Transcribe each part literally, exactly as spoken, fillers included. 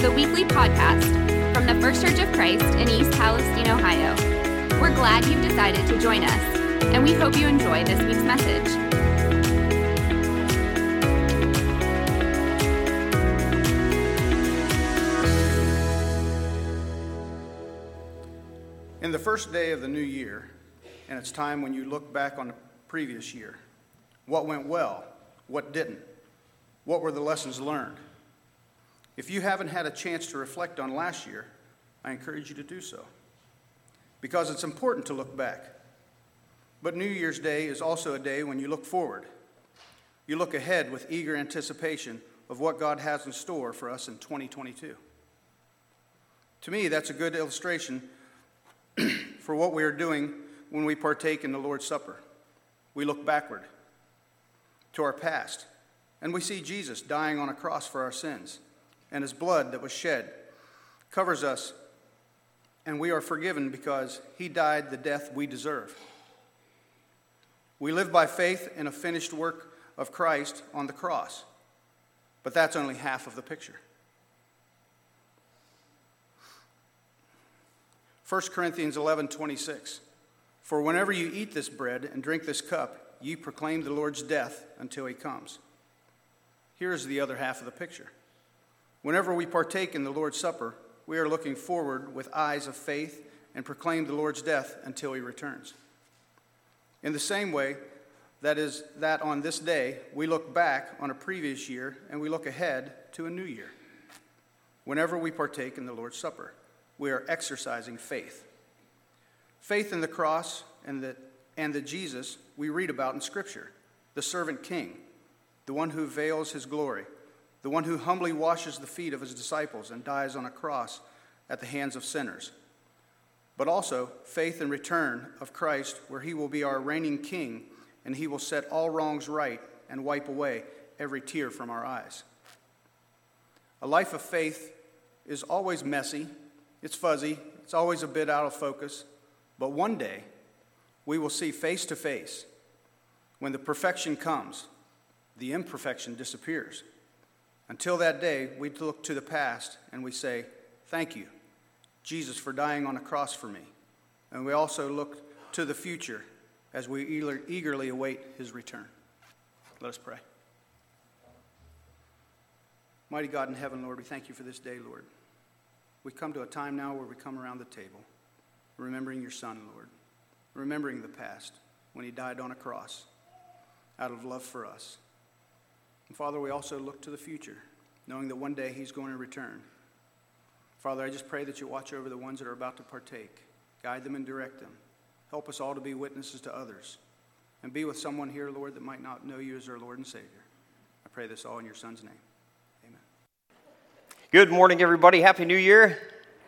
the weekly podcast from the First Church of Christ in East Palestine, Ohio. We're glad you've decided to join us, and we hope you enjoy this week's message. In the first day of the new year, and it's time when you look back on the previous year, what went well, what didn't, what were the lessons learned? If you haven't had a chance to reflect on last year, I encourage you to do so, because it's important to look back. But New Year's Day is also a day when you look forward. You look ahead with eager anticipation of what God has in store for us in twenty twenty-two. To me, that's a good illustration for what we are doing when we partake in the Lord's Supper. We look backward to our past, and we see Jesus dying on a cross for our sins, and his blood that was shed covers us, and we are forgiven because he died the death we deserve. We live by faith in a finished work of Christ on the cross, but that's only half of the picture. First Corinthians eleven twenty-six, for whenever you eat this bread and drink this cup, ye proclaim the Lord's death until he comes. Here is the other half of the picture. Whenever we partake in the Lord's Supper, we are looking forward with eyes of faith and proclaim the Lord's death until he returns. In the same way, that is that on this day, we look back on a previous year and we look ahead to a new year. Whenever we partake in the Lord's Supper, we are exercising faith. Faith in the cross and the, and the Jesus we read about in Scripture, the servant king, the one who veils his glory, the one who humbly washes the feet of his disciples and dies on a cross at the hands of sinners. But also faith in return of Christ, where he will be our reigning king, and he will set all wrongs right and wipe away every tear from our eyes. A life of faith is always messy, it's fuzzy, it's always a bit out of focus, but one day we will see face to face. When the perfection comes, the imperfection disappears. Until that day, we look to the past and we say, thank you, Jesus, for dying on a cross for me. And we also look to the future as we eagerly await his return. Let us pray. Mighty God in heaven, Lord, we thank you for this day, Lord. We come to a time now where we come around the table, remembering your Son, Lord, remembering the past when he died on a cross out of love for us. And Father, we also look to the future, knowing that one day he's going to return. Father, I just pray that you watch over the ones that are about to partake, guide them and direct them. Help us all to be witnesses to others, and be with someone here, Lord, that might not know you as our Lord and Savior. I pray this all in your Son's name. Amen. Good morning, everybody. Happy New Year.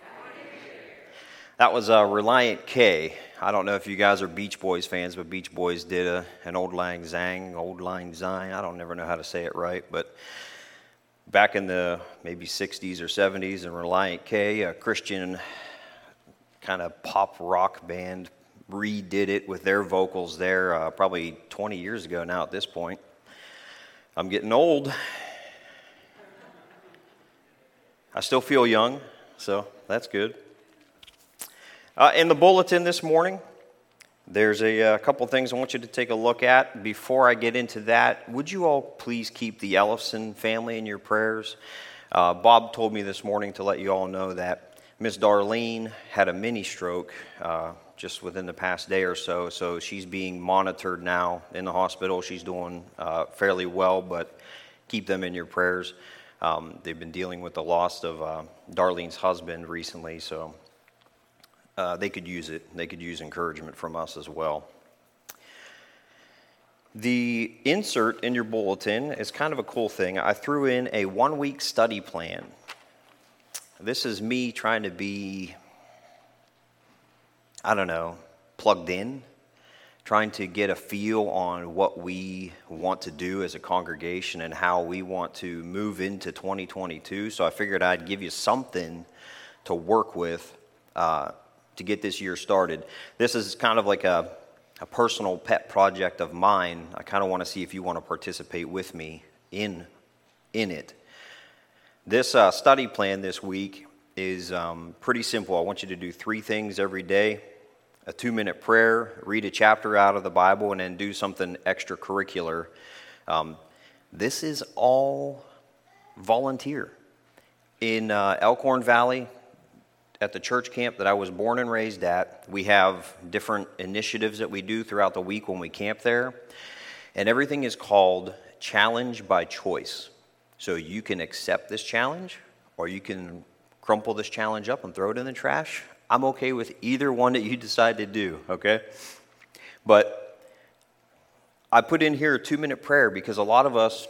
That was uh, Relient K. I don't know if you guys are Beach Boys fans, but Beach Boys did a, an Auld Lang Syne, Auld Lang Syne. I don't never know how to say it right, but back in the maybe sixties or seventies, in Relient K, a Christian kind of pop rock band redid it with their vocals there uh, probably twenty years ago now at this point. I'm getting old. I still feel young, so that's good. Uh, in the bulletin this morning, there's a, a couple things I want you to take a look at. Before I get into that, would you all please keep the Ellison family in your prayers? Uh, Bob told me this morning to let you all know that Miss Darlene had a mini stroke uh, just within the past day or so, so she's being monitored now in the hospital. She's doing uh, fairly well, but keep them in your prayers. Um, they've been dealing with the loss of uh, Darlene's husband recently, so Uh, they could use it. They could use encouragement from us as well. The insert in your bulletin is kind of a cool thing. I threw in a one-week study plan. This is me trying to be, I don't know, plugged in, trying to get a feel on what we want to do as a congregation and how we want to move into twenty twenty-two. So I figured I'd give you something to work with uh, to get this year started. This is kind of like a, a personal pet project of mine. I kind of want to see if you want to participate with me in, in it. This uh, study plan this week is um, pretty simple. I want you to do three things every day: a two-minute prayer, read a chapter out of the Bible, and then do something extracurricular. Um, this is all volunteer. In uh, Elkhorn Valley, at the church camp that I was born and raised at, we have different initiatives that we do throughout the week when we camp there, and everything is called Challenge by Choice. So you can accept this challenge, or you can crumple this challenge up and throw it in the trash. I'm okay with either one that you decide to do, okay? But I put in here a two-minute prayer because a lot of us,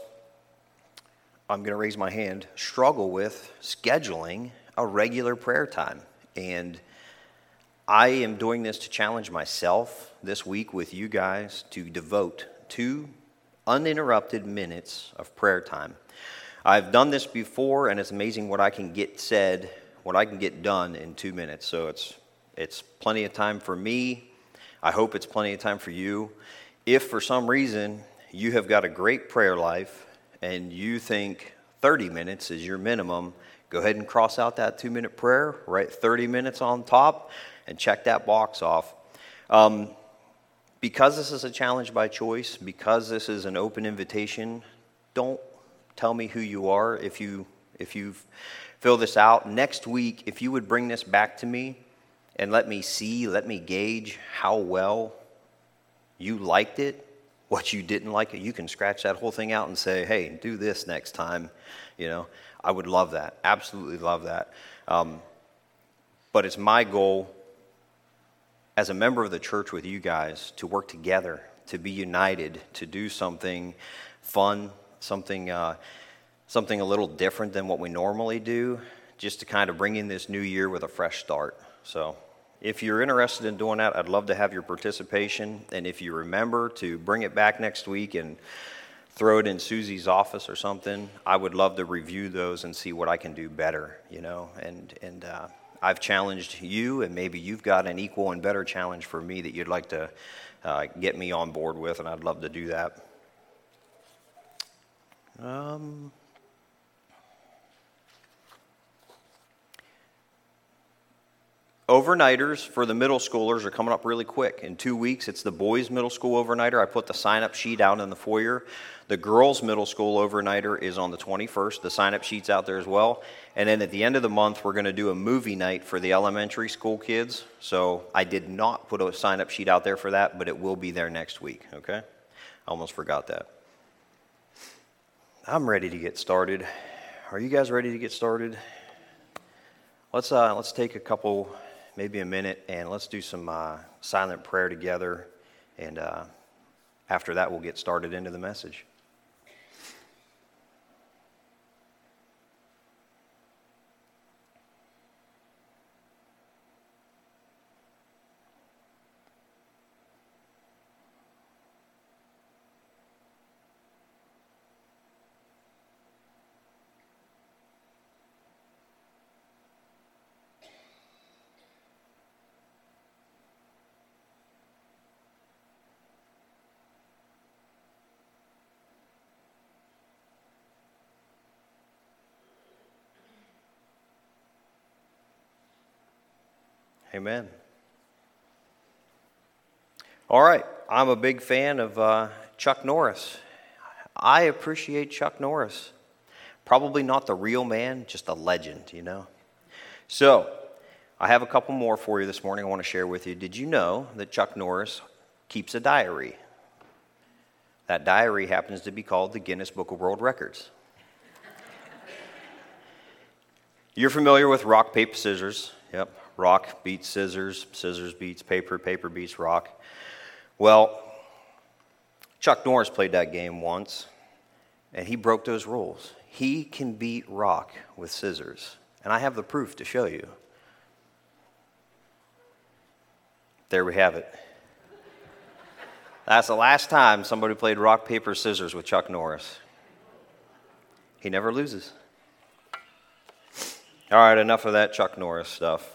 I'm going to raise my hand, struggle with scheduling a regular prayer time. And I am doing this to challenge myself this week with you guys to devote two uninterrupted minutes of prayer time. I've done this before, and it's amazing what I can get said, what I can get done in two minutes. So it's it's plenty of time for me. I hope it's plenty of time for you. If for some reason you have got a great prayer life and you think thirty minutes is your minimum, go ahead and cross out that two-minute prayer, write thirty minutes on top, and check that box off. Um, because this is a challenge by choice, because this is an open invitation, don't tell me who you are if you if you fill this out. Next week, if you would bring this back to me and let me see, let me gauge how well you liked it, what you didn't like it, you can scratch that whole thing out and say, hey, do this next time. You know, I would love that. Absolutely love that. Um, but it's my goal as a member of the church with you guys to work together, to be united, to do something fun, something uh, something a little different than what we normally do, just to kind of bring in this new year with a fresh start. So if you're interested in doing that, I'd love to have your participation. And if you remember to bring it back next week and throw it in Susie's office or something, I would love to review those and see what I can do better, you know. And, and uh, I've challenged you, and maybe you've got an equal and better challenge for me that you'd like to uh, get me on board with, and I'd love to do that. Um, overnighters for the middle schoolers are coming up really quick. In two weeks, it's the boys' middle school overnighter. I put the sign-up sheet out in the foyer. The girls' middle school overnighter is on the twenty-first. The sign-up sheet's out there as well. And then at the end of the month, we're going to do a movie night for the elementary school kids. So I did not put a sign-up sheet out there for that, but it will be there next week, okay? I almost forgot that. I'm ready to get started. Are you guys ready to get started? Let's uh, let's take a couple, maybe a minute, and let's do some uh, silent prayer together. And uh, after that, we'll get started into the message. Amen. All right, I'm a big fan of uh, Chuck Norris. I appreciate Chuck Norris. Probably not the real man, just a legend, you know. So, I have a couple more for you this morning I want to share with you. Did you know that Chuck Norris keeps a diary? That diary happens to be called the Guinness Book of World Records. You're familiar with rock, paper, scissors. Yep. Rock beats scissors, scissors beats paper, paper beats rock. Well, Chuck Norris played that game once, and he broke those rules. He can beat rock with scissors, and I have the proof to show you. There we have it. That's the last time somebody played rock, paper, scissors with Chuck Norris. He never loses. All right, enough of that Chuck Norris stuff.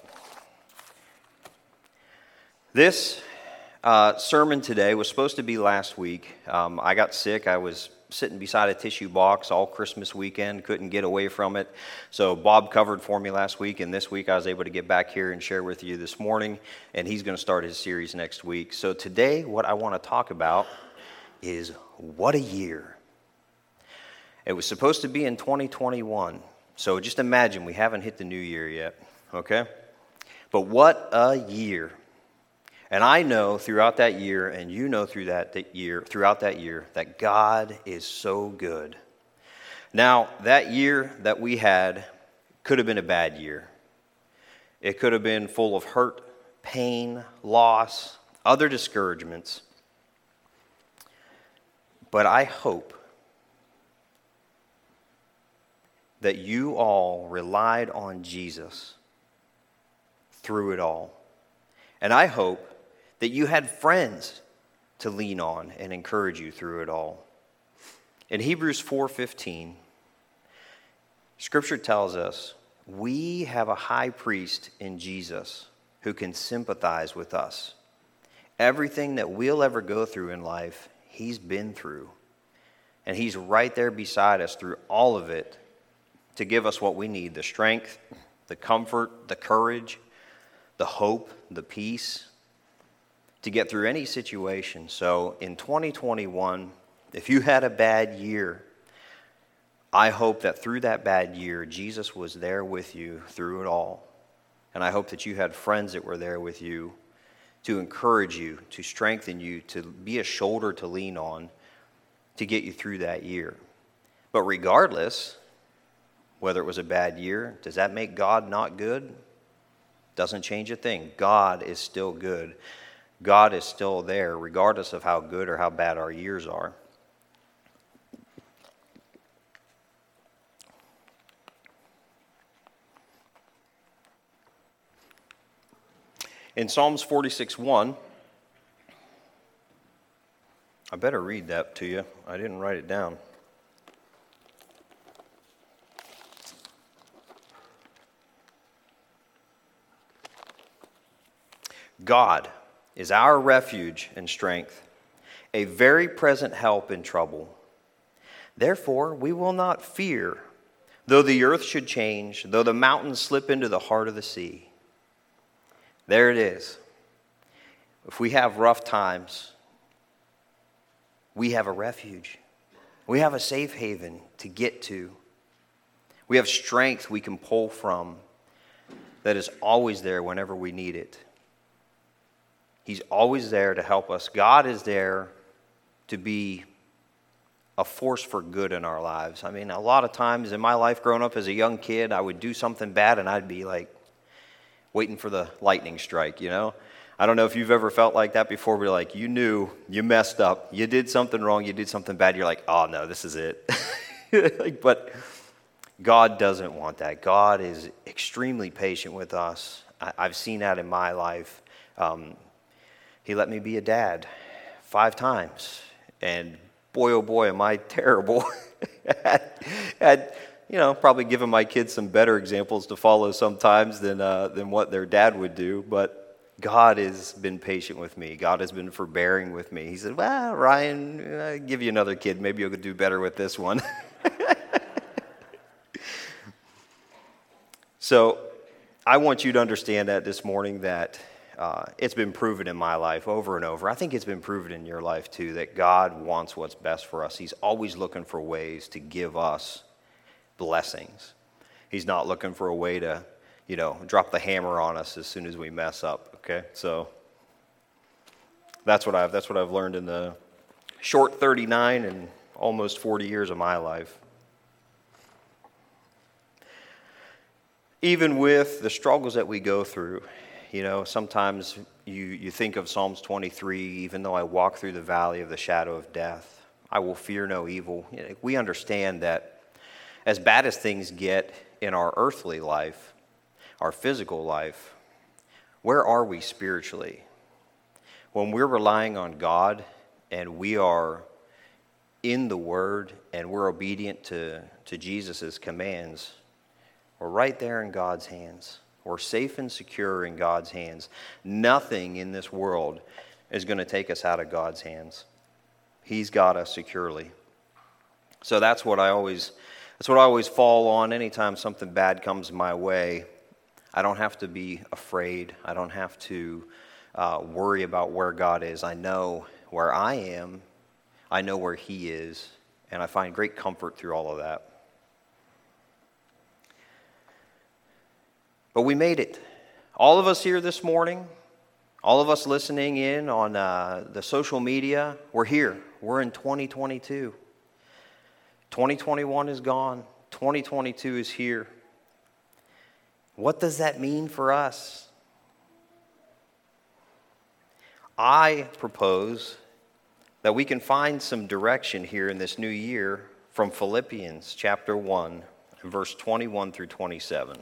This uh, sermon today was supposed to be last week. Um, I got sick. I was sitting beside a tissue box all Christmas weekend, couldn't get away from it. So Bob covered for me last week, and this week I was able to get back here and share with you this morning, and he's going to start his series next week. So today what I want to talk about is what a year. It was supposed to be in twenty twenty-one, so just imagine we haven't hit the new year yet, okay? But what a year. And I know throughout that year, and you know through that, that year, throughout that year, that God is so good. Now, that year that we had could have been a bad year. It could have been full of hurt, pain, loss, other discouragements. But I hope that you all relied on Jesus through it all. And I hope that you had friends to lean on and encourage you through it all. In Hebrews four fifteen, Scripture tells us, we have a high priest in Jesus who can sympathize with us. Everything that we'll ever go through in life, he's been through. And he's right there beside us through all of it to give us what we need, the strength, the comfort, the courage, the hope, the peace, to get through any situation. So in twenty twenty-one, if you had a bad year, I hope that through that bad year, Jesus was there with you through it all. And I hope that you had friends that were there with you to encourage you, to strengthen you, to be a shoulder to lean on, to get you through that year. But regardless, whether it was a bad year, does that make God not good? Doesn't change a thing. God is still good. God is still there, regardless of how good or how bad our years are. In Psalms forty-six one, I better read that to you. I didn't write it down. God is our refuge and strength, a very present help in trouble. Therefore, we will not fear, though the earth should change, though the mountains slip into the heart of the sea. There it is. If we have rough times, we have a refuge. We have a safe haven to get to. We have strength we can pull from that is always there whenever we need it. He's always there to help us. God is there to be a force for good in our lives. I mean, a lot of times in my life growing up as a young kid, I would do something bad and I'd be like waiting for the lightning strike, you know? I don't know if you've ever felt like that before, where like you knew, you messed up, you did something wrong, you did something bad, you're like, oh no, this is it. But God doesn't want that. God is extremely patient with us. I've seen that in my life. Um, He let me be a dad five times. And boy, oh boy, am I terrible at, at, you know, probably giving my kids some better examples to follow sometimes than, uh, than what their dad would do. But God has been patient with me. God has been forbearing with me. He said, well, Ryan, I'll give you another kid. Maybe you'll do better with this one. So I want you to understand that this morning, that Uh, it's been proven in my life over and over. I think it's been proven in your life too, that God wants what's best for us. He's always looking for ways to give us blessings. He's not looking for a way to, you know, drop the hammer on us as soon as we mess up, okay? So that's what I've that's what I've learned in the short thirty-nine and almost forty years of my life. Even with the struggles that we go through, you know, sometimes you, you think of Psalms twenty-three, even though I walk through the valley of the shadow of death, I will fear no evil. You know, we understand that as bad as things get in our earthly life, our physical life, where are we spiritually? When we're relying on God and we are in the Word and we're obedient to, to Jesus' commands, we're right there in God's hands. We're safe and secure in God's hands. Nothing in this world is going to take us out of God's hands. He's got us securely. So that's what I always, that's what I always fall on anytime something bad comes my way. I don't have to be afraid. I don't have to uh, worry about where God is. I know where I am. I know where He is. And I find great comfort through all of that. But we made it. All of us here this morning, all of us listening in on uh, the social media, we're here. We're in twenty twenty-two. twenty twenty-one is gone. twenty twenty-two is here. What does that mean for us? I propose that we can find some direction here in this new year from Philippians chapter one, verse twenty-one through twenty-seven.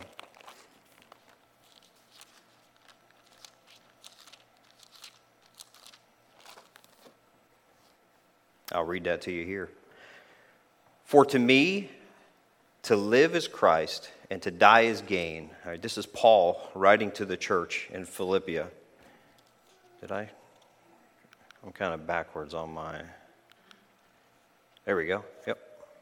I'll read that to you here. For to me, to live is Christ, and to die is gain. All right, this is Paul writing to the church in Philippia. Did I? I'm kind of backwards on my... There we go. Yep.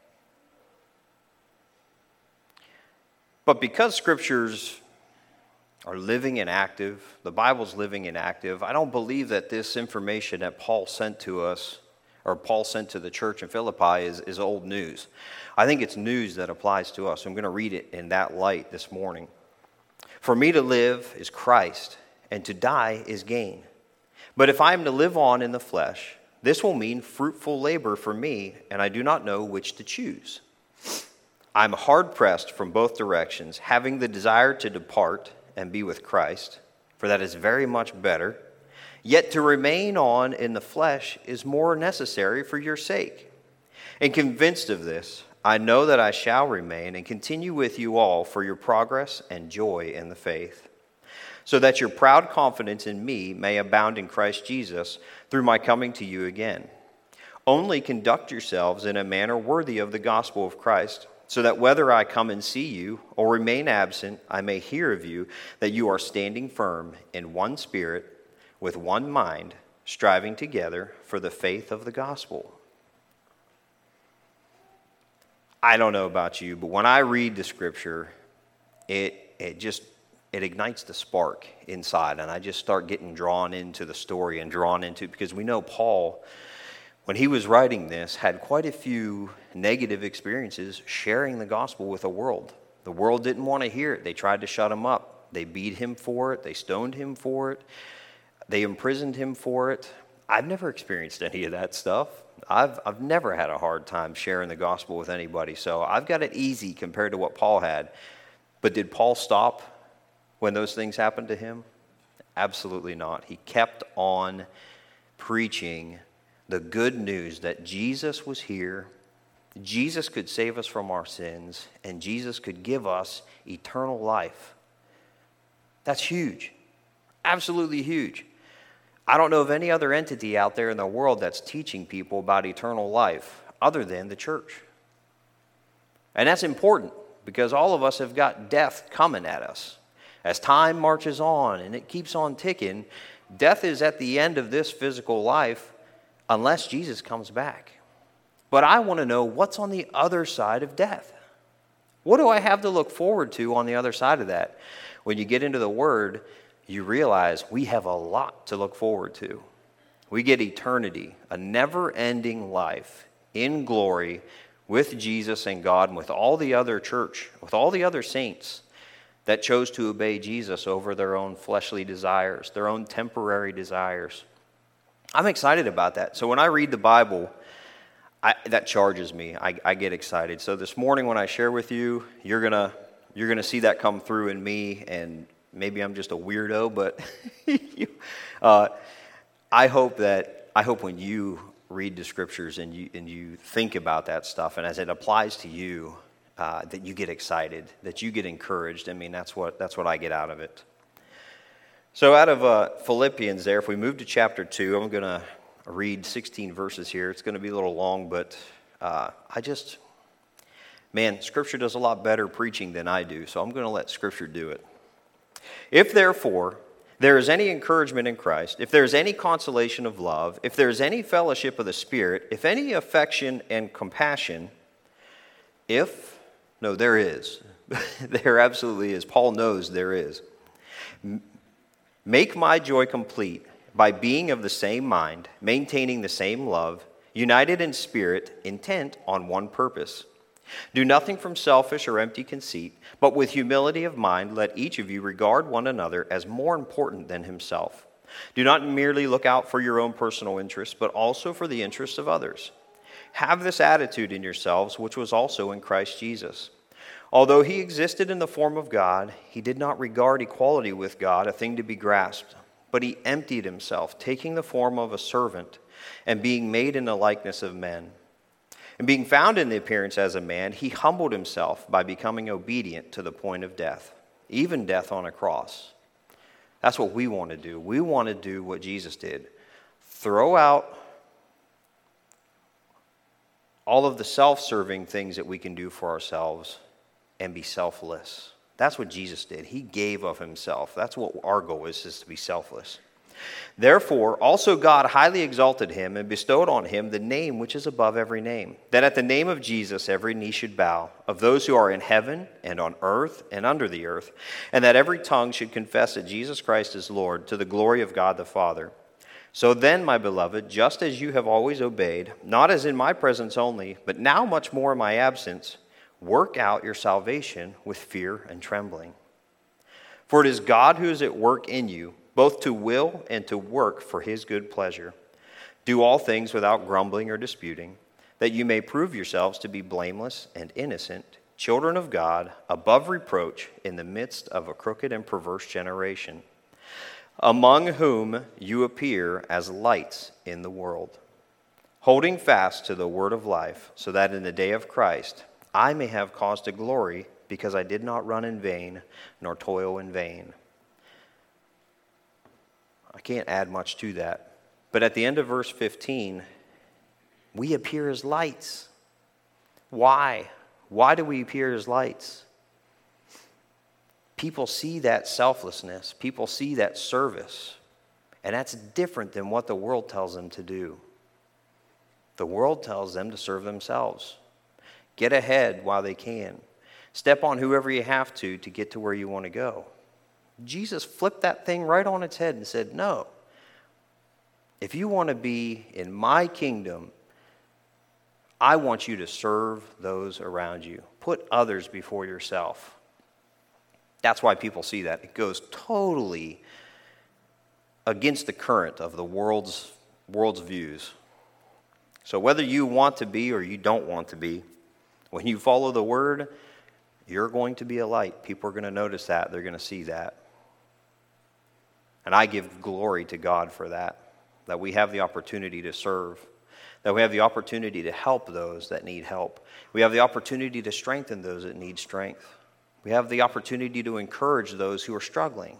But because scriptures are living and active, the Bible's living and active, I don't believe that this information that Paul sent to us, or Paul sent to the church in Philippi, is, is old news. I think it's news that applies to us. I'm going to read it in that light this morning. For me to live is Christ, and to die is gain. But if I am to live on in the flesh, this will mean fruitful labor for me, and I do not know which to choose. I'm hard-pressed from both directions, having the desire to depart and be with Christ, for that is very much better. Yet to remain on in the flesh is more necessary for your sake. And convinced of this, I know that I shall remain and continue with you all for your progress and joy in the faith, so that your proud confidence in me may abound in Christ Jesus through my coming to you again. Only conduct yourselves in a manner worthy of the gospel of Christ, so that whether I come and see you or remain absent, I may hear of you that you are standing firm in one spirit, with one mind, striving together for the faith of the gospel. I don't know about you, but when I read the scripture, it it just it ignites the spark inside, and I just start getting drawn into the story and drawn into, because we know Paul, when he was writing this, had quite a few negative experiences sharing the gospel with the world. The world didn't want to hear it. They tried to shut him up. They beat him for it. They stoned him for it. They imprisoned him for it. I've never experienced any of that stuff. I've I've never had a hard time sharing the gospel with anybody, so I've got it easy compared to what Paul had. But did Paul stop when those things happened to him? Absolutely not. He kept on preaching the good news that Jesus was here, Jesus could save us from our sins, and Jesus could give us eternal life. That's huge. Absolutely huge. I don't know of any other entity out there in the world that's teaching people about eternal life other than the church. And that's important, because all of us have got death coming at us. As time marches on and it keeps on ticking, death is at the end of this physical life unless Jesus comes back. But I want to know what's on the other side of death. What do I have to look forward to on the other side of that? When you get into the Word, you realize we have a lot to look forward to. We get eternity, a never-ending life in glory with Jesus and God and with all the other church, with all the other saints that chose to obey Jesus over their own fleshly desires, their own temporary desires. I'm excited about that. So when I read the Bible, I, that charges me. I, I get excited. So this morning when I share with you, you're gonna you're gonna see that come through in me, and maybe I'm just a weirdo, but you, uh, I hope that I hope when you read the scriptures and you and you think about that stuff, and as it applies to you, uh, that you get excited, that you get encouraged. I mean, that's what that's what I get out of it. So out of uh, Philippians there, if we move to chapter two, I'm going to read sixteen verses here. It's going to be a little long, but uh, I just, man, Scripture does a lot better preaching than I do, so I'm going to let Scripture do it. If therefore there is any encouragement in Christ, if there is any consolation of love, if there is any fellowship of the Spirit, if any affection and compassion, If? No, there is. There absolutely is. Paul knows there is. Make my joy complete by being of the same mind, maintaining the same love, united in spirit, intent on one purpose. Do nothing from selfish or empty conceit, but with humility of mind, let each of you regard one another as more important than himself. Do not merely look out for your own personal interests, but also for the interests of others. Have this attitude in yourselves, which was also in Christ Jesus. Although he existed in the form of God, he did not regard equality with God a thing to be grasped, but he emptied himself, taking the form of a servant and being made in the likeness of men. And being found in the appearance as a man, he humbled himself by becoming obedient to the point of death, even death on a cross. That's what we want to do. We want to do what Jesus did. Throw out all of the self-serving things that we can do for ourselves and be selfless. That's what Jesus did. He gave of himself. That's what our goal is, is to be selfless. Therefore, also God highly exalted him and bestowed on him the name which is above every name, that at the name of Jesus every knee should bow, of those who are in heaven and on earth and under the earth, and that every tongue should confess that Jesus Christ is Lord, to the glory of God the Father. So then, my beloved, just as you have always obeyed, not as in my presence only, but now much more in my absence, work out your salvation with fear and trembling. For it is God who is at work in you, both to will and to work for his good pleasure. Do all things without grumbling or disputing, that you may prove yourselves to be blameless and innocent, children of God, above reproach in the midst of a crooked and perverse generation, among whom you appear as lights in the world, holding fast to the word of life, so that in the day of Christ I may have cause to glory, because I did not run in vain, nor toil in vain. I can't add much to that. But at the end of verse fifteen, we appear as lights. Why? Why do we appear as lights? People see that selflessness. People see that service. And that's different than what the world tells them to do. The world tells them to serve themselves. Get ahead while they can. Step on whoever you have to to get to where you want to go. Jesus flipped that thing right on its head and said, no. If you want to be in my kingdom, I want you to serve those around you. Put others before yourself. That's why people see that. It goes totally against the current of the world's, world's views. So whether you want to be or you don't want to be, when you follow the word, you're going to be a light. People are going to notice that. They're going to see that. And I give glory to God for that, that we have the opportunity to serve, that we have the opportunity to help those that need help. We have the opportunity to strengthen those that need strength. We have the opportunity to encourage those who are struggling.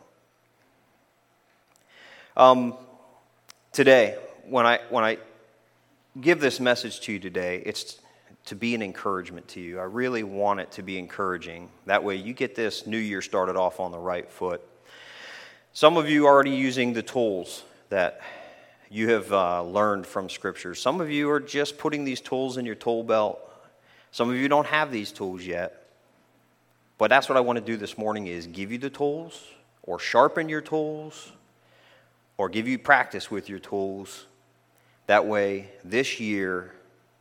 Um, today, when I when I give this message to you today, it's to be an encouragement to you. I really want it to be encouraging. That way you get this new year started off on the right foot. Some of you are already using the tools that you have uh, learned from Scripture. Some of you are just putting these tools in your tool belt. Some of you don't have these tools yet. But that's what I want to do this morning, is give you the tools, or sharpen your tools, or give you practice with your tools. That way, this year,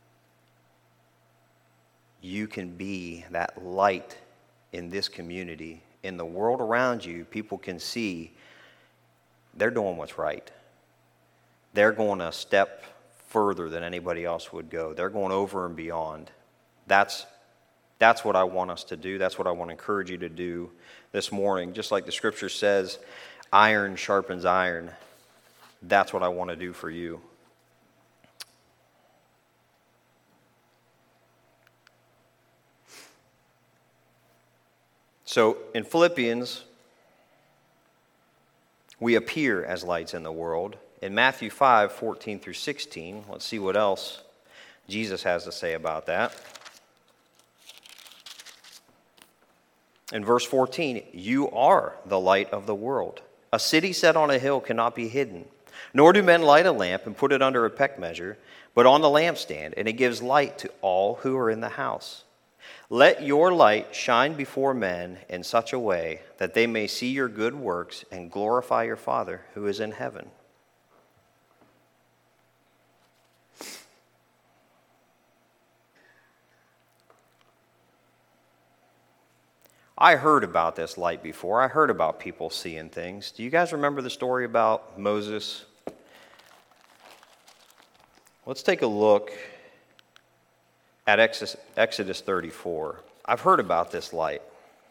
you can be that light in this community. In the world around you, people can see they're doing what's right. They're going a step further than anybody else would go. They're going over and beyond. That's That's what I want us to do. That's what I want to encourage you to do this morning. Just like the scripture says, iron sharpens iron. That's what I want to do for you. So in Philippians, we appear as lights in the world. In Matthew five, fourteen through sixteen, let's see what else Jesus has to say about that. In verse fourteen, you are the light of the world. A city set on a hill cannot be hidden. Nor do men light a lamp and put it under a peck measure, but on the lampstand, and it gives light to all who are in the house. Let your light shine before men in such a way that they may see your good works and glorify your Father who is in heaven. I heard about this light before. I heard about people seeing things. Do you guys remember the story about Moses? Let's take a look at Exodus thirty-four. I've heard about this light.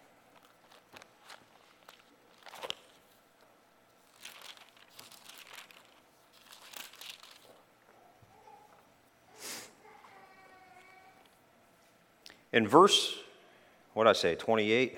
In verse, what did I say, twenty-eight?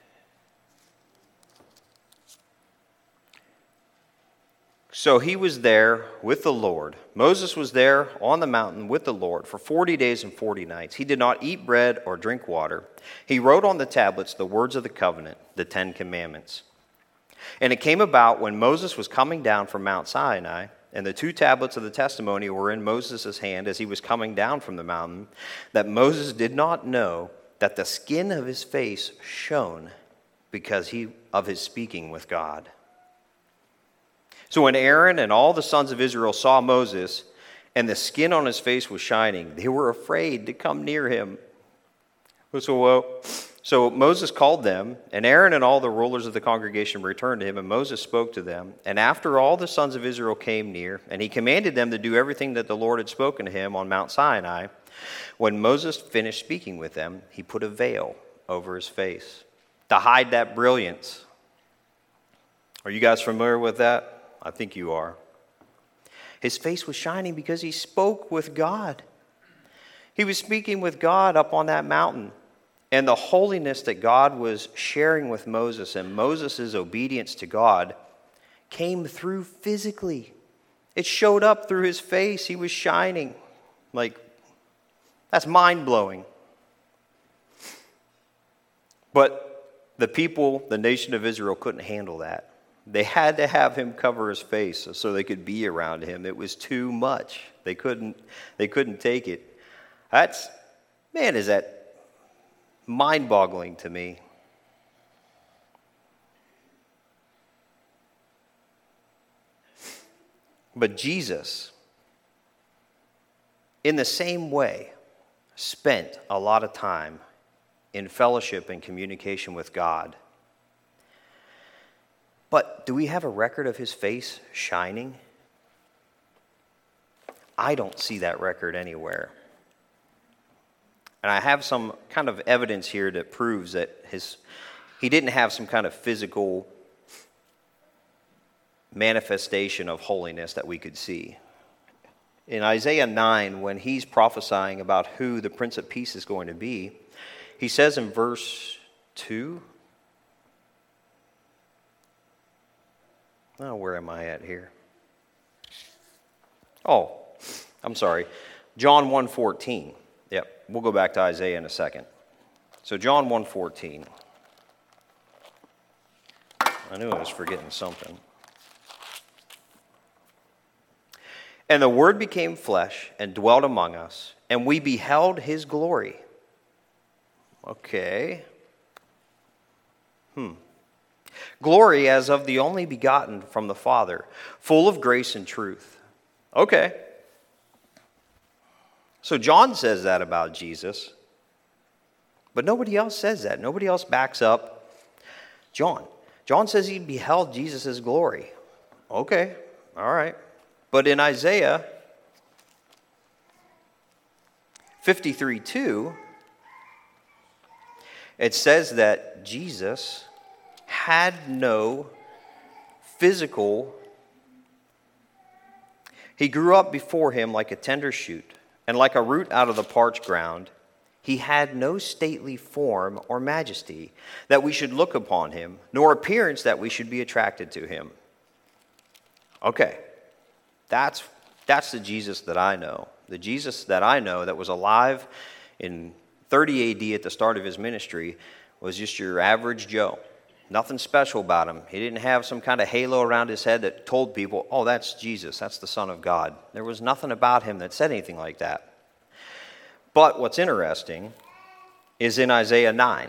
So he was there with the Lord. Moses was there on the mountain with the Lord for forty days and forty nights. He did not eat bread or drink water. He wrote on the tablets the words of the covenant, the Ten Commandments. And it came about when Moses was coming down from Mount Sinai, and the two tablets of the testimony were in Moses' hand as he was coming down from the mountain, that Moses did not know that the skin of his face shone because he, of his speaking with God. So when Aaron and all the sons of Israel saw Moses, and the skin on his face was shining, they were afraid to come near him. So, uh, so Moses called them, and Aaron and all the rulers of the congregation returned to him, and Moses spoke to them. And after all the sons of Israel came near, and he commanded them to do everything that the Lord had spoken to him on Mount Sinai, when Moses finished speaking with them, he put a veil over his face to hide that brilliance. Are you guys familiar with that? I think you are. His face was shining because he spoke with God. He was speaking with God up on that mountain. And the holiness that God was sharing with Moses and Moses' obedience to God came through physically. It showed up through his face. He was shining. Like, that's mind-blowing. But the people, the nation of Israel, couldn't handle that. They had to have him cover his face so they could be around him. It was too much. They couldn't, they couldn't take it. That's, man, is that mind-boggling to me. But Jesus, in the same way, spent a lot of time in fellowship and communication with God. But do we have a record of his face shining? I don't see that record anywhere. And I have some kind of evidence here that proves that his he didn't have some kind of physical manifestation of holiness that we could see. In Isaiah nine, when he's prophesying about who the Prince of Peace is going to be, he says in verse two, oh, where am I at here? Oh, I'm sorry. John one fourteen. Yep, we'll go back to Isaiah in a second. So John one fourteen. I knew I was forgetting something. And the Word became flesh and dwelt among us, and we beheld his glory. Okay. Hmm. Glory as of the only begotten from the Father, full of grace and truth. Okay. So John says that about Jesus, but nobody else says that. Nobody else backs up John. John says he beheld Jesus' glory. Okay, all right. But in Isaiah fifty-three two, it says that Jesus had no physical, he grew up before him like a tender shoot, and like a root out of the parched ground. He had no stately form or majesty that we should look upon him, nor appearance that we should be attracted to him. Okay, that's, that's the Jesus that I know. The Jesus that I know that was alive in thirty A D at the start of his ministry was just your average Joe. Nothing special about him. He didn't have some kind of halo around his head that told people, oh, that's Jesus, that's the Son of God. There was nothing about him that said anything like that. But what's interesting is in Isaiah nine.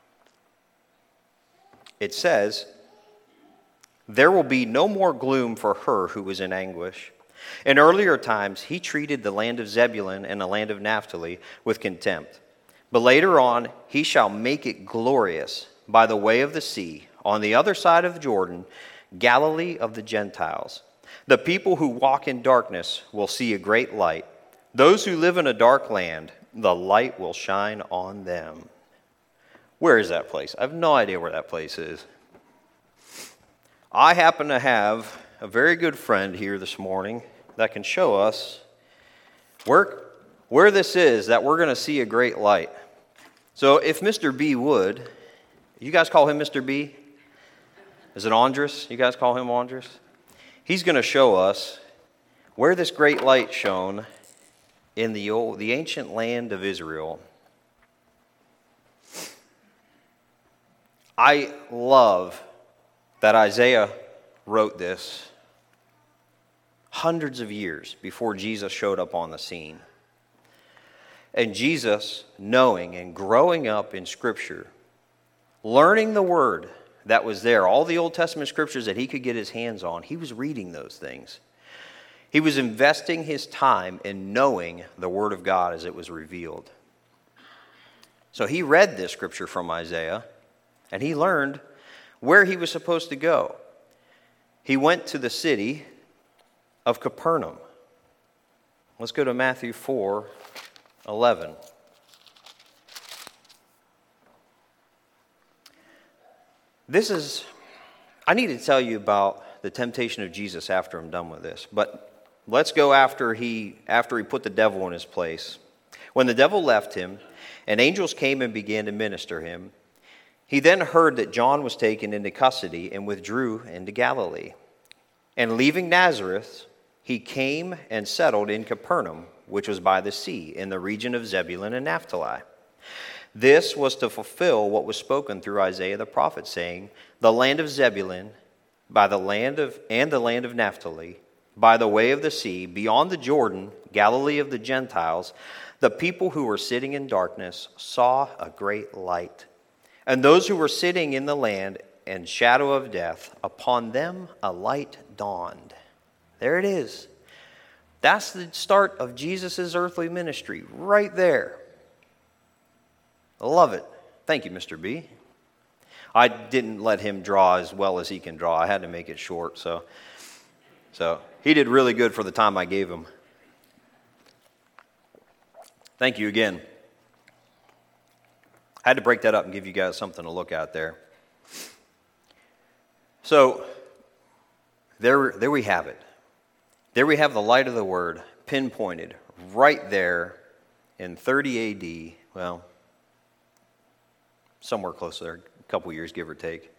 It says, "There will be no more gloom for her who was in anguish. In earlier times, he treated the land of Zebulun and the land of Naphtali with contempt. But later on, he shall make it glorious by the way of the sea, on the other side of Jordan, Galilee of the Gentiles. The people who walk in darkness will see a great light. Those who live in a dark land, the light will shine on them." Where is that place? I have no idea where that place is. I happen to have a very good friend here this morning that can show us where, where this is that we're going to see a great light. So if Mister B would, you guys call him Mister B? Is it Andres? You guys call him Andres? He's going to show us where this great light shone in the old, the ancient land of Israel. I love that Isaiah wrote this hundreds of years before Jesus showed up on the scene. And Jesus, knowing and growing up in Scripture, learning the Word that was there, all the Old Testament Scriptures that he could get his hands on, he was reading those things. He was investing his time in knowing the Word of God as it was revealed. So he read this Scripture from Isaiah, and he learned where he was supposed to go. He went to the city of Capernaum. Let's go to Matthew four eleven. This is, I need to tell you about the temptation of Jesus after I'm done with this, but let's go after he, after he put the devil in his place. When the devil left him, and angels came and began to minister him, he then heard that John was taken into custody and withdrew into Galilee. And leaving Nazareth, he came and settled in Capernaum, which was by the sea, in the region of Zebulun and Naphtali. This was to fulfill what was spoken through Isaiah the prophet, saying, "The land of Zebulun, by the land of and the land of Naphtali, by the way of the sea, beyond the Jordan, Galilee of the Gentiles, the people who were sitting in darkness saw a great light. And those who were sitting in the land and shadow of death, upon them a light dawned." There it is. That's the start of Jesus' earthly ministry, right there. I love it. Thank you, Mister B. I didn't let him draw as well as he can draw. I had to make it short, so, so he did really good for the time I gave him. Thank you again. I had to break that up and give you guys something to look at there. So, there, there we have it. There we have the light of the Word pinpointed right there in thirty A D. Well, somewhere close there, a couple years, give or take.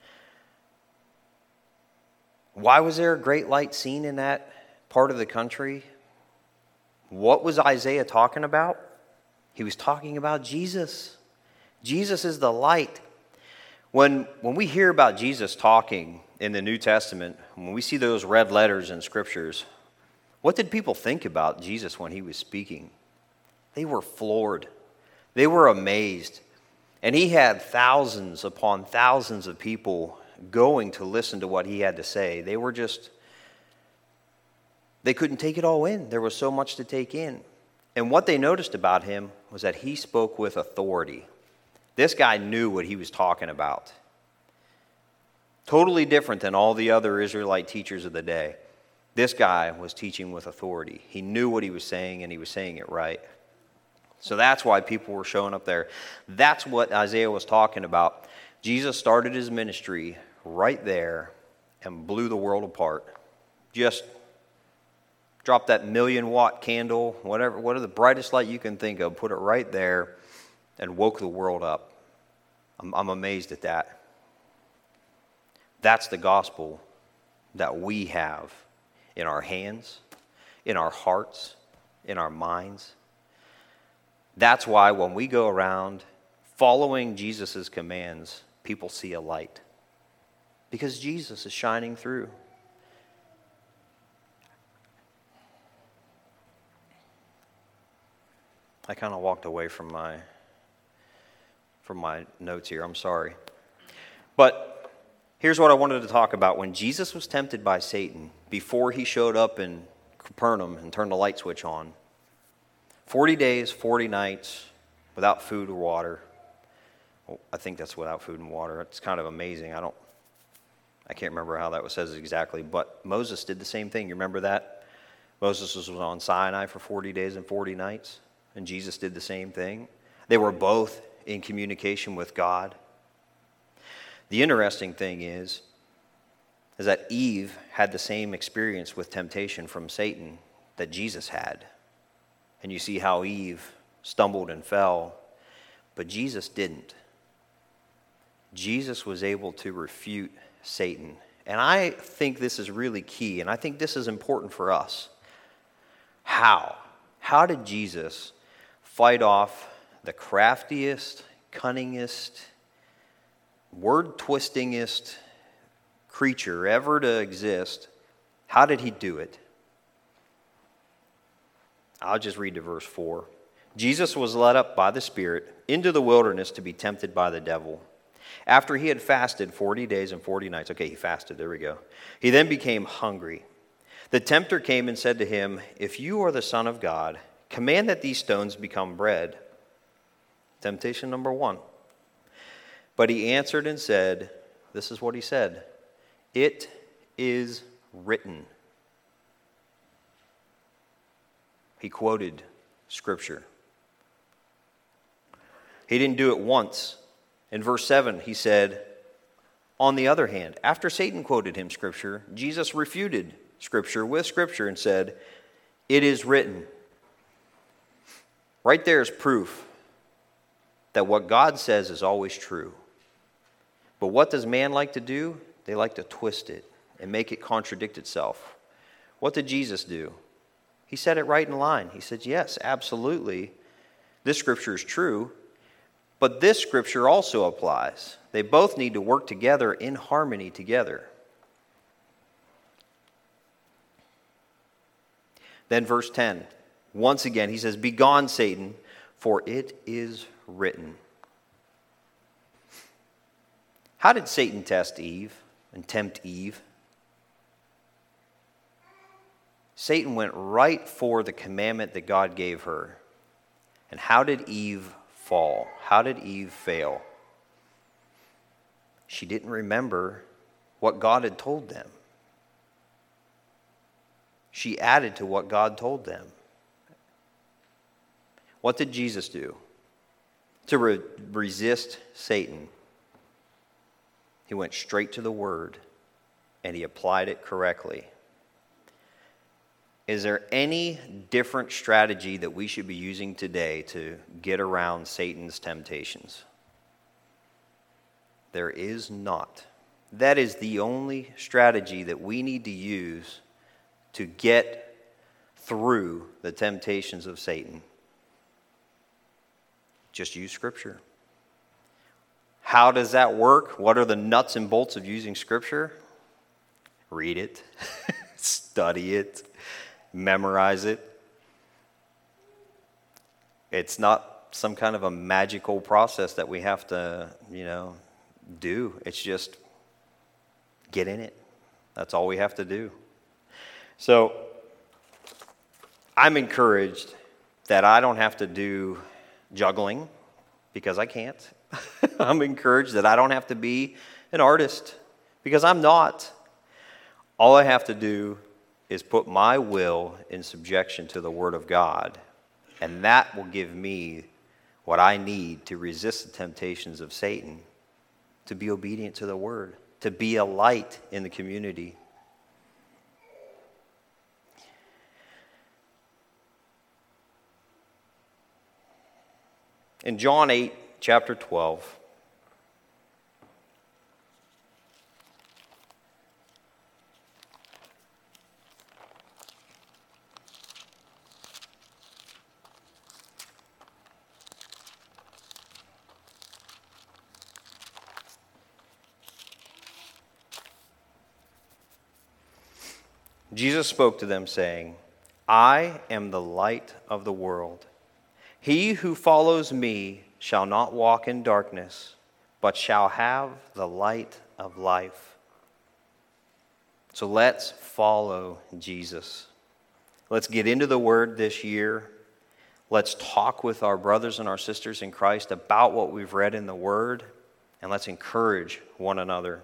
Why was there a great light seen in that part of the country? What was Isaiah talking about? He was talking about Jesus. Jesus is the light. When, when we hear about Jesus talking in the New Testament, when we see those red letters in Scriptures, what did people think about Jesus when he was speaking? They were floored. They were amazed. And he had thousands upon thousands of people going to listen to what he had to say. They were just, they couldn't take it all in. There was so much to take in. And what they noticed about him was that he spoke with authority. This guy knew what he was talking about. Totally different than all the other Israelite teachers of the day. This guy was teaching with authority. He knew what he was saying, and he was saying it right. So that's why people were showing up there. That's what Isaiah was talking about. Jesus started his ministry right there and blew the world apart. Just drop that million watt candle, whatever, whatever the brightest light you can think of, put it right there and woke the world up. I'm, I'm amazed at that. That's the gospel that we have in our hands, in our hearts, in our minds. That's why when we go around following Jesus' commands, people see a light. Because Jesus is shining through. I kind of walked away from my from my notes here. I'm sorry. But here's what I wanted to talk about. When Jesus was tempted by Satan, before he showed up in Capernaum and turned the light switch on, forty days, forty nights, without food or water. Well, I think that's without food and water. It's kind of amazing. I don't, I can't remember how that was says exactly, but Moses did the same thing. You remember that? Moses was on Sinai for forty days and forty nights, and Jesus did the same thing. They were both in communication with God. The interesting thing is, is that Eve had the same experience with temptation from Satan that Jesus had. And you see how Eve stumbled and fell, but Jesus didn't. Jesus was able to refute Satan. And I think this is really key, and I think this is important for us. How? How did Jesus fight off the craftiest, cunningest, word-twistingest creature ever to exist? How did he do it? I'll just read to verse four. Jesus was led up by the Spirit into the wilderness to be tempted by the devil. After he had fasted forty days and forty nights. Okay, he fasted, there we go. He then became hungry. The tempter came and said to him, "If you are the Son of God, command that these stones become bread." Temptation number one. But he answered and said, this is what he said, "It is written." He quoted Scripture. He didn't do it once. In verse seven, he said, on the other hand, after Satan quoted him Scripture, Jesus refuted Scripture with Scripture and said, "It is written." Right there is proof that what God says is always true. But what does man like to do? They like to twist it and make it contradict itself. What did Jesus do? He said it right in line. He said, yes, absolutely, this Scripture is true, but this Scripture also applies. They both need to work together in harmony together. Then verse ten, once again, he says, "Begone, Satan, for it is written." How did Satan test Eve and tempt Eve? Satan went right for the commandment that God gave her. And how did Eve fall? How did Eve fail? She didn't remember what God had told them. She added to what God told them. What did Jesus do to re- resist Satan? He went straight to the Word and he applied it correctly. Is there any different strategy that we should be using today to get around Satan's temptations? There is not. That is the only strategy that we need to use to get through the temptations of Satan. Just use Scripture. How does that work? What are the nuts and bolts of using Scripture? Read it, study it, memorize it. It's not some kind of a magical process that we have to, you know, do. It's just get in it. That's all we have to do. So I'm encouraged that I don't have to do juggling because I can't. I'm encouraged that I don't have to be an artist because I'm not. All I have to do is put my will in subjection to the Word of God, and that will give me what I need to resist the temptations of Satan, to be obedient to the Word, to be a light in the community. In John eight, chapter twelve, Jesus spoke to them, saying, "I am the light of the world. He who follows me shall not walk in darkness, but shall have the light of life. So let's follow Jesus. Let's get into the Word this year. Let's talk with our brothers and our sisters in Christ about what we've read in the Word, and let's encourage one another.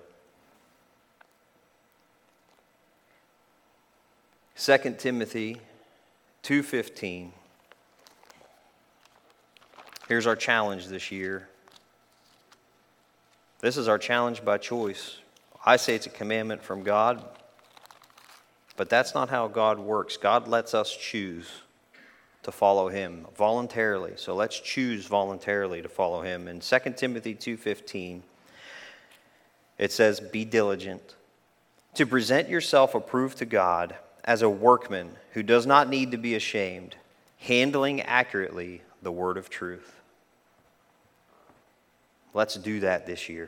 Second Timothy two fifteen. Here's our challenge this year. This is our challenge by choice. I say it's a commandment from God, but that's not how God works. God lets us choose to follow Him voluntarily. So let's choose voluntarily to follow Him. In Second Timothy two fifteen, it says, "Be diligent to present yourself approved to God as a workman who does not need to be ashamed, handling accurately the word of truth." Let's do that this year.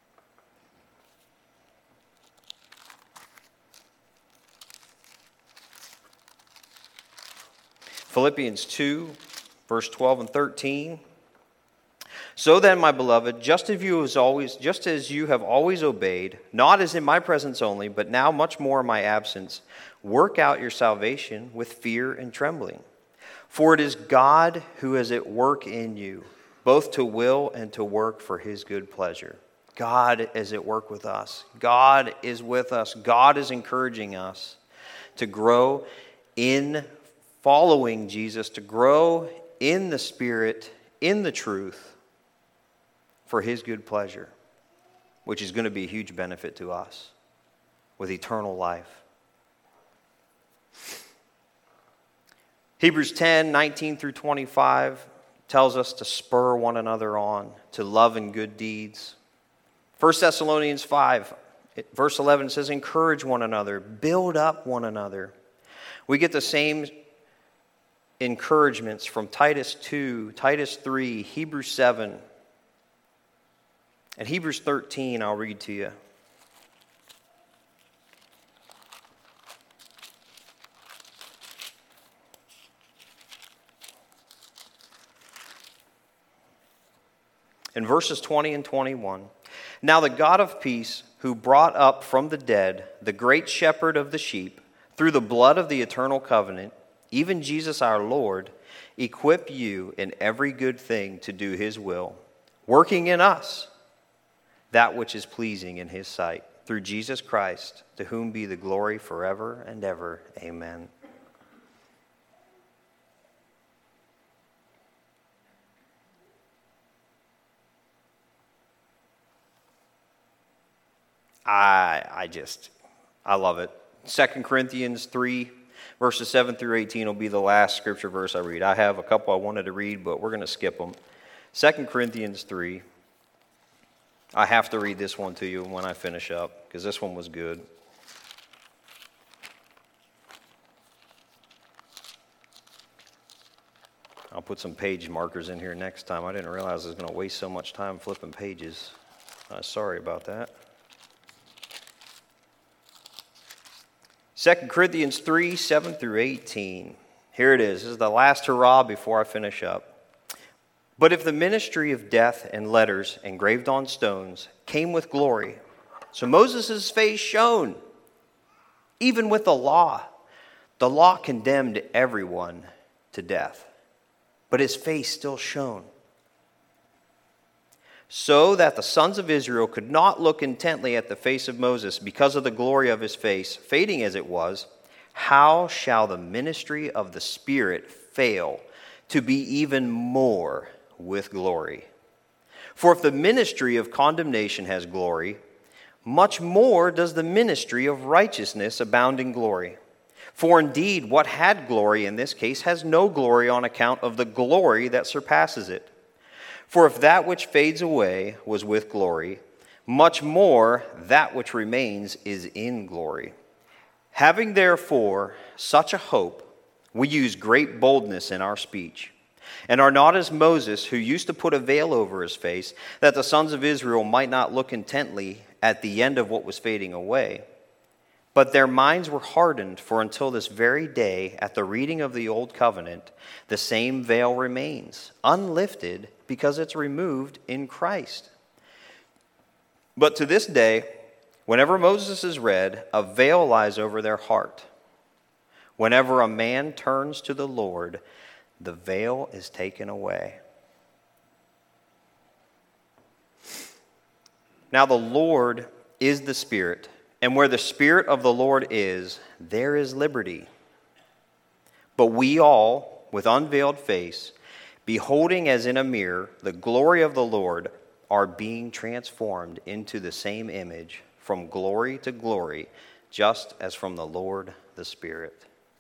Philippians two, verse twelve and thirteen. "So then, my beloved, just as you as always, just as you have always obeyed, not as in my presence only, but now much more in my absence, work out your salvation with fear and trembling. For it is God who is at work in you, both to will and to work for His good pleasure." God is at work with us. God is with us. God is encouraging us to grow in following Jesus, to grow in the Spirit, in the truth, for His good pleasure, which is going to be a huge benefit to us with eternal life. Hebrews ten, nineteen through twenty-five tells us to spur one another on to love and good deeds. First Thessalonians five, verse eleven says, "Encourage one another, build up one another." We get the same encouragements from Titus two, Titus three, Hebrews seven, and Hebrews thirteen. I'll read to you. In verses twenty and twenty-one, "Now the God of peace, who brought up from the dead the great shepherd of the sheep, through the blood of the eternal covenant, even Jesus our Lord, equip you in every good thing to do His will, working in us that which is pleasing in His sight, through Jesus Christ, to whom be the glory forever and ever. Amen." I I just, I love it. Second Corinthians three, verses seven through eighteen will be the last scripture verse I read. I have a couple I wanted to read, but we're going to skip them. Second Corinthians three. I have to read this one to you when I finish up, because this one was good. I'll put some page markers in here next time. I didn't realize I was going to waste so much time flipping pages. Uh, sorry about that. Second Corinthians three, seven through eighteen. Here it is. This is the last hurrah before I finish up. "But if the ministry of death and letters engraved on stones came with glory, so Moses' face shone, even with the law. The law condemned everyone to death, but his face still shone, so that the sons of Israel could not look intently at the face of Moses because of the glory of his face, fading as it was. How shall the ministry of the Spirit fail to be even more with glory? For if the ministry of condemnation has glory, much more does the ministry of righteousness abound in glory. For indeed, what had glory in this case has no glory on account of the glory that surpasses it. For if that which fades away was with glory, much more that which remains is in glory. Having therefore such a hope, we use great boldness in our speech, and are not as Moses, who used to put a veil over his face, that the sons of Israel might not look intently at the end of what was fading away. But their minds were hardened, for until this very day, at the reading of the Old Covenant, the same veil remains, unlifted, because it's removed in Christ. But to this day, whenever Moses is read, a veil lies over their heart. Whenever a man turns to the Lord, the veil is taken away. Now the Lord is the Spirit, and where the Spirit of the Lord is, there is liberty. But we all, with unveiled face, beholding as in a mirror the glory of the Lord, are being transformed into the same image from glory to glory, just as from the Lord the Spirit.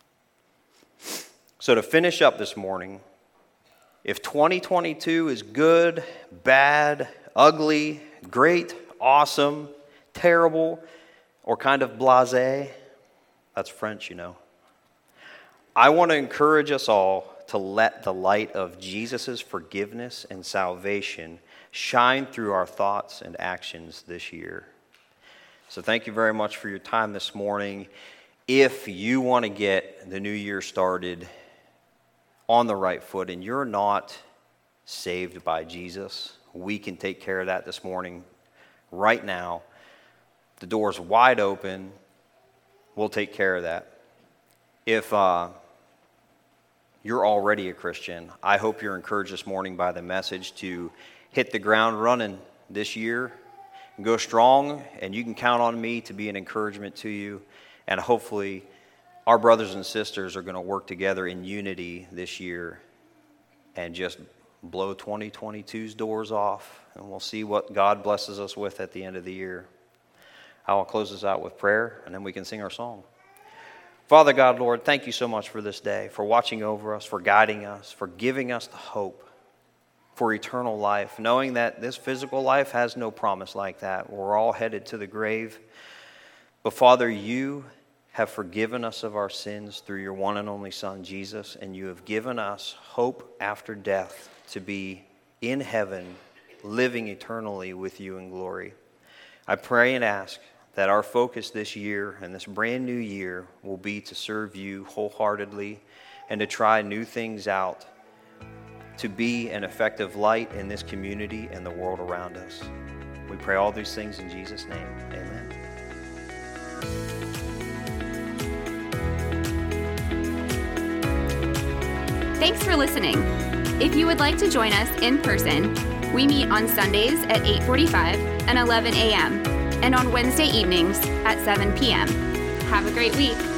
So to finish up this morning, if twenty twenty-two is good, bad, ugly, great, awesome, terrible, or kind of blasé, that's French, you know. I want to encourage us all to let the light of Jesus' forgiveness and salvation shine through our thoughts and actions this year. So thank you very much for your time this morning. If you want to get the new year started on the right foot and you're not saved by Jesus, we can take care of that this morning, right now. The door's wide open. We'll take care of that. If uh, you're already a Christian, I hope you're encouraged this morning by the message to hit the ground running this year and go strong, and you can count on me to be an encouragement to you. And hopefully our brothers and sisters are going to work together in unity this year and just blow twenty twenty-two's doors off, and we'll see what God blesses us with at the end of the year. I'll close this out with prayer, and then we can sing our song. Father God, Lord, thank you so much for this day, for watching over us, for guiding us, for giving us the hope for eternal life, knowing that this physical life has no promise like that. We're all headed to the grave. But Father, you have forgiven us of our sins through your one and only Son, Jesus, and you have given us hope after death to be in heaven, living eternally with you in glory. I pray and ask that our focus this year and this brand new year will be to serve you wholeheartedly and to try new things out, to be an effective light in this community and the world around us. We pray all these things in Jesus' name. Amen. Thanks for listening. If you would like to join us in person, we meet on Sundays at eight forty-five and eleven a.m. and on Wednesday evenings at seven p.m. Have a great week.